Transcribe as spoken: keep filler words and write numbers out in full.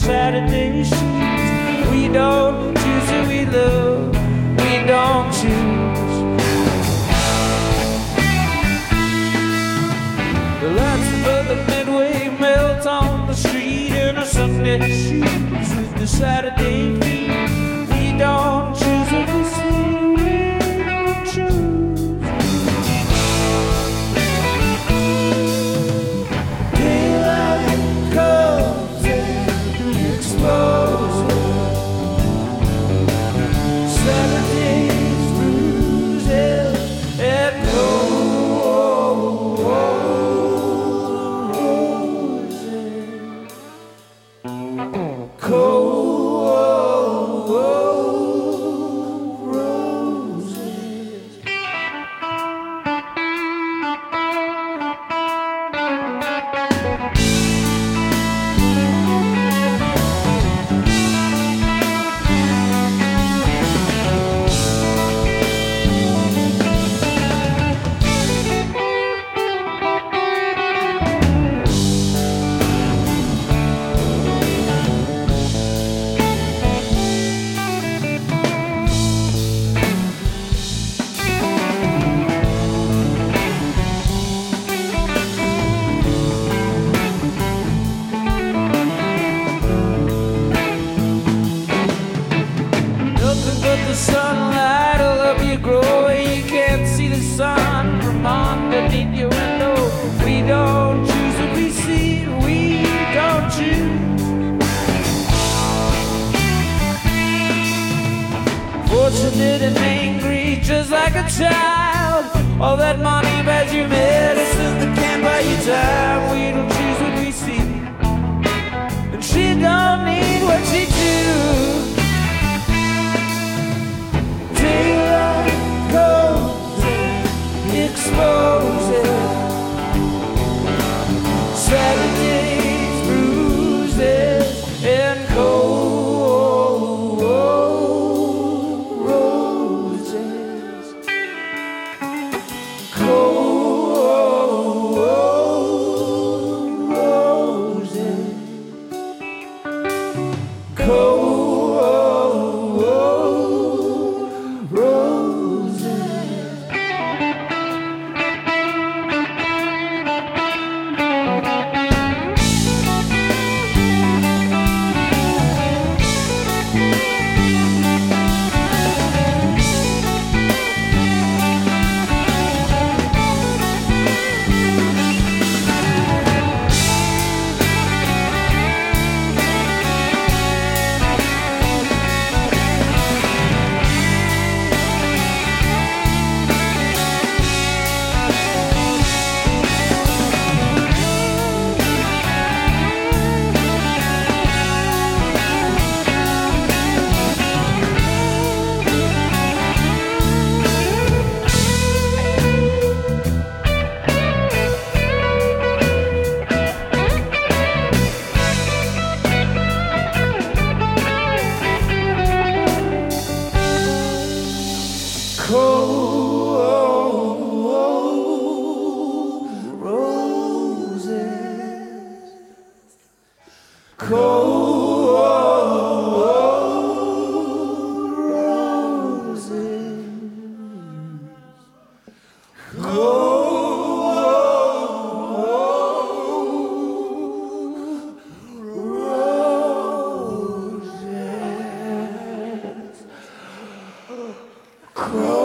Saturday shoes. We don't choose who we love, we don't choose. The lights above the Midway melt on the street in our Sunday shoes with the Saturday feet. We don't choose what we see, we don't choose. The sunlight will help you grow. You can't see the sun from underneath your window. We don't choose what we see, we don't choose. Fortunate and angry, just like a child. All that money buys you medicine that can't buy you time. We don't choose what we see, and she don't need what she chooses. Exposes Saturday's bruises and cold roses. Cold roses. Cold roses. Cold roses. Cold roses. Cold roses. Cold